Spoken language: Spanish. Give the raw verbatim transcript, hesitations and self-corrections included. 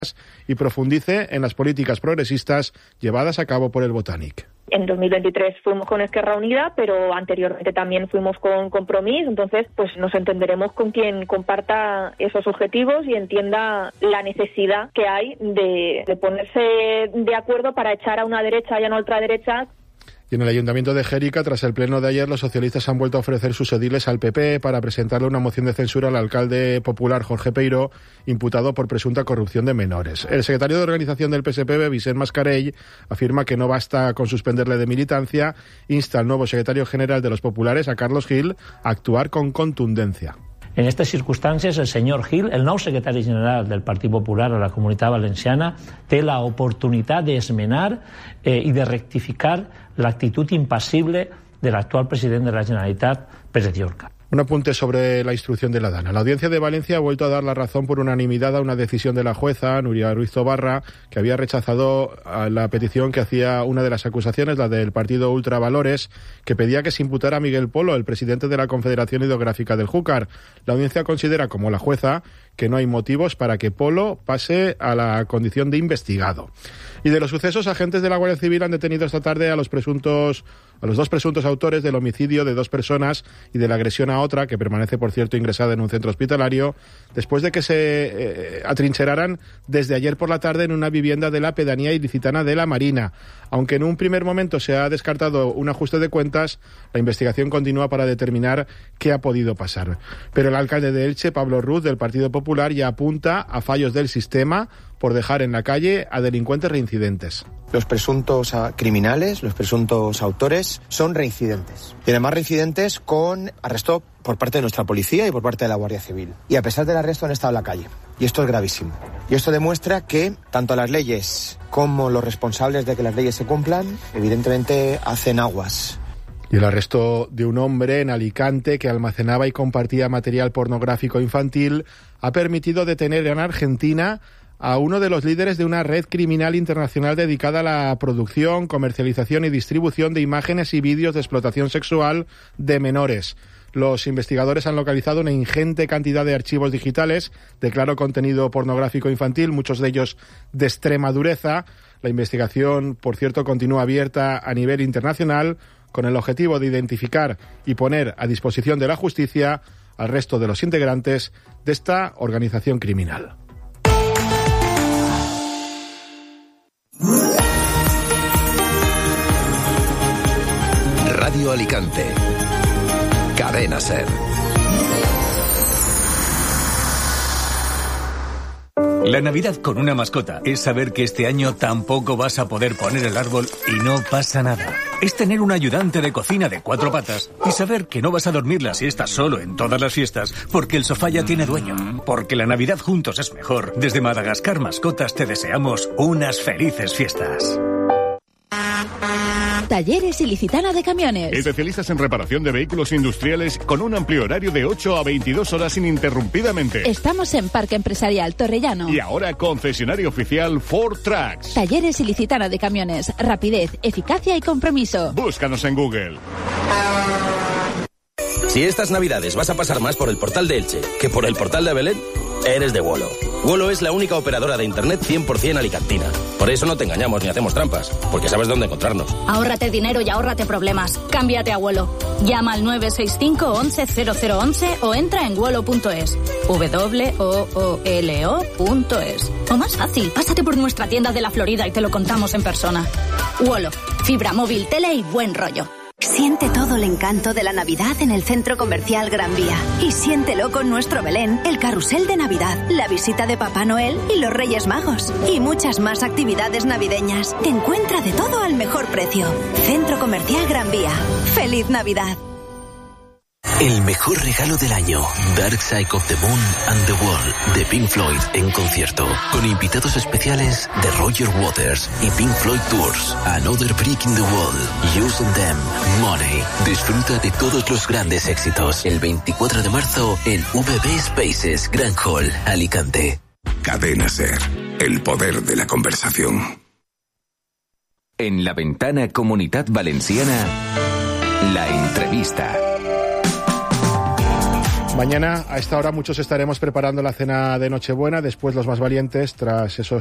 y profundice en las políticas progresistas llevadas a cabo por el Botànic. En dos mil veintitrés fuimos con Esquerra Unida, pero anteriormente también fuimos con Compromís, entonces pues nos entenderemos con quien comparta esos objetivos y entienda la necesidad que hay de, de ponerse de acuerdo para echar a una derecha y a una ultraderecha. Y en el Ayuntamiento de Xèrica, tras el pleno de ayer, los socialistas han vuelto a ofrecer sus ediles al P P para presentarle una moción de censura al alcalde popular Jorge Peiró, imputado por presunta corrupción de menores. El secretario de organización del P S P B, Vicent Mascarell, afirma que no basta con suspenderle de militancia, insta al nuevo secretario general de los populares, a Carlos Gil, a actuar con contundencia. En estas circumstàncies, el senyor Gil, el nou secretari general del Partit Popular a la Comunitat Valenciana, té la oportunitat d'esmenar eh, i de rectificar l'actitud impassible de l'actual president de la Generalitat, Pere Llorca. Un apunte sobre la instrucción de la Dana. La Audiencia de Valencia ha vuelto a dar la razón por unanimidad a una decisión de la jueza, Nuria Ruiz Tobarra, que había rechazado la petición que hacía una de las acusaciones, la del partido Ultravalores, que pedía que se imputara a Miguel Polo, el presidente de la Confederación Hidrográfica del Júcar. La Audiencia considera, como la jueza, que no hay motivos para que Polo pase a la condición de investigado. Y de los sucesos, agentes de la Guardia Civil han detenido esta tarde a los presuntos, a los dos presuntos autores del homicidio de dos personas y de la agresión a otra, que permanece, por cierto, ingresada en un centro hospitalario, después de que se eh, atrincheraran desde ayer por la tarde en una vivienda de la pedanía ilicitana de La Marina. Aunque en un primer momento se ha descartado un ajuste de cuentas, la investigación continúa para determinar qué ha podido pasar. Pero el alcalde de Elche, Pablo Ruz, del Partido Popular, ya apunta a fallos del sistema por dejar en la calle a delincuentes reincidentes. Los presuntos criminales, los presuntos autores, son reincidentes. Y además reincidentes con arresto por parte de nuestra policía y por parte de la Guardia Civil. Y a pesar del arresto han estado en la calle. Y esto es gravísimo. Y esto demuestra que tanto las leyes como los responsables de que las leyes se cumplan, evidentemente hacen aguas. Y el arresto de un hombre en Alicante que almacenaba y compartía material pornográfico infantil ha permitido detener en Argentina a uno de los líderes de una red criminal internacional dedicada a la producción, comercialización y distribución de imágenes y vídeos de explotación sexual de menores. Los investigadores han localizado una ingente cantidad de archivos digitales de claro contenido pornográfico infantil, muchos de ellos de extrema dureza. La investigación, por cierto, continúa abierta a nivel internacional con el objetivo de identificar y poner a disposición de la justicia al resto de los integrantes de esta organización criminal. Radio Alicante. Cadena SER. La Navidad con una mascota es saber que este año tampoco vas a poder poner el árbol y no pasa nada. Es tener un ayudante de cocina de cuatro patas y saber que no vas a dormir la siesta solo en todas las fiestas porque el sofá ya tiene dueño. Porque la Navidad juntos es mejor. Desde Madagascar Mascotas te deseamos unas felices fiestas. Talleres Ilicitana de Camiones. Especialistas en reparación de vehículos industriales con un amplio horario de ocho a veintidós horas ininterrumpidamente. Estamos en Parque Empresarial Torrellano. Y ahora concesionario oficial Ford Trucks. Talleres Ilicitana de Camiones. Rapidez, eficacia y compromiso. Búscanos en Google. Si estas navidades vas a pasar más por el portal de Elche que por el portal de Belén, eres de Wolo. Wolo es la única operadora de internet cien por ciento alicantina. Por eso no te engañamos ni hacemos trampas, porque sabes dónde encontrarnos. Ahórrate dinero y ahórrate problemas. Cámbiate a Wolo. Llama al nueve seis cinco once cero cero once o entra en wolo punto es. W O O L O punto es. O más fácil, pásate por nuestra tienda de la Florida y te lo contamos en persona. Wolo. Fibra móvil, tele y buen rollo. Siente todo el encanto de la Navidad en el Centro Comercial Gran Vía. Y siéntelo con nuestro Belén, el carrusel de Navidad, la visita de Papá Noel y los Reyes Magos. Y muchas más actividades navideñas. Te encuentra de todo al mejor precio. Centro Comercial Gran Vía. ¡Feliz Navidad! El mejor regalo del año, Dark Side of the Moon and the World, de Pink Floyd en concierto, con invitados especiales de Roger Waters y Pink Floyd Tours, Another Brick in the Wall, Use on Them, Money. Disfruta de todos los grandes éxitos el veinticuatro de marzo en V B Spaces Grand Hall, Alicante. Cadena SER, el poder de la conversación. En la ventana Comunitat Valenciana, la entrevista. Mañana a esta hora muchos estaremos preparando la cena de Nochebuena, después los más valientes, tras esos